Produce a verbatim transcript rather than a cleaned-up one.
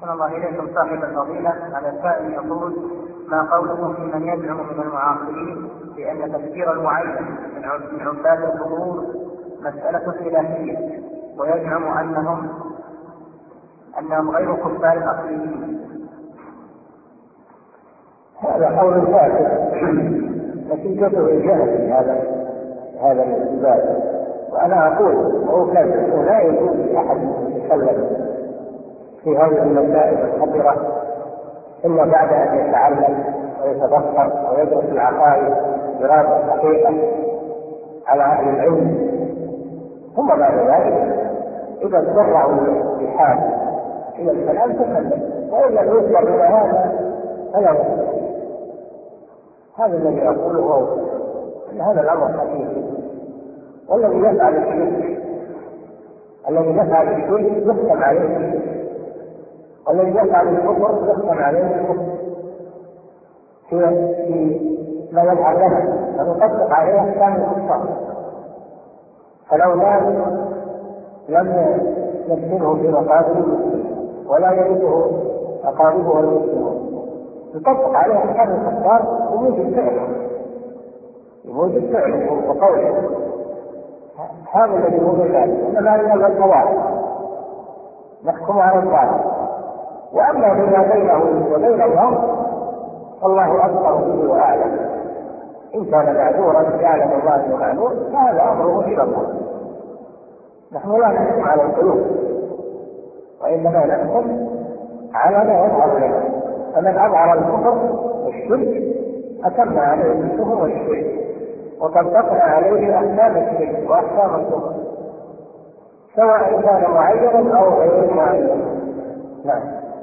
أحسن الله إليكم صاحب الفضيلة. هذا السائل يقول: ما قولكم في من يزعم من المعاصرين بأن تفسير المعين من عباد القبور مسألة خلافية، ويزعم أنهم أنهم غير كفار أصليين؟ هذا قول فاسد نتيجته الجهل في هذا هذا الباب. وأنا أقول وأكرر لا يجوز لأحد أن يتكلم في هذه المسائل الخطرة إلا بعد أن يتعلم ويتفكر ويدرس العقائد دراسة صحيحة على أهل العلم، ثم بعد ذلك إذا اضطروا بحال إلى الكلام تكلم، وإن لم يضطر إلى هذا فلا يستطيع. هذا الذي أقوله هو أن هذا الأمر خفيف، والذي يفعل الشرك الذي يفعل الشرك يحكم عليه الشرك، والذي يفعل الكفر يحكم عليه الكفر في في ما يظهر لنا ونطبق عليه أحكام الكفار. فلو مات لم يدخله في مقابر المسلمين ولا يرثه أقاربه المسلمون، يطبق عليه أحكام الكفار وموجب فعله يوجد فعله وقوله. هذا الذي هو ذلك، إنما هي القواعد نحكم على الظاهر، وأما فيما بينه وبين الله الله أكبر به وأعلم. إن كان معذورا يعلم الله أنه معذور فهذا أمره إلى الله. نحن لا نحكم على القلوب، وإنما نحكم على ما يظهر لنا. فمن أظهر الكفر والشرك أتم عليه الكفر والشرك، وطبقنا عليه أحكام الشرك وأحكام الكفر سواء كان معينا أو غير معين. نعم.